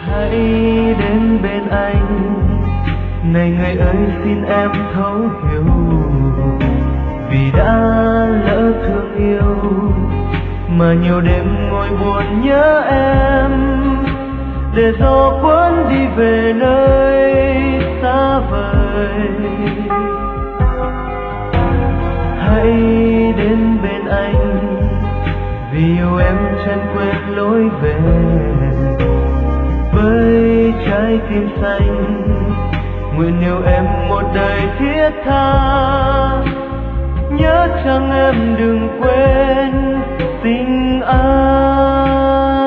hãy đến bên anh. Này người ơi xin em thấu hiểu, vì đã lỡ thương yêu mà nhiều đêm ngồi buồn nhớ em, để gió cuốn đi về nơi xa vời. Hãy đến bên anh, vì yêu em chẳng quên lối về. Với trái tim xanh nguyện yêu em một đời thiết tha, nhớ chăng em đừng quên tình anh.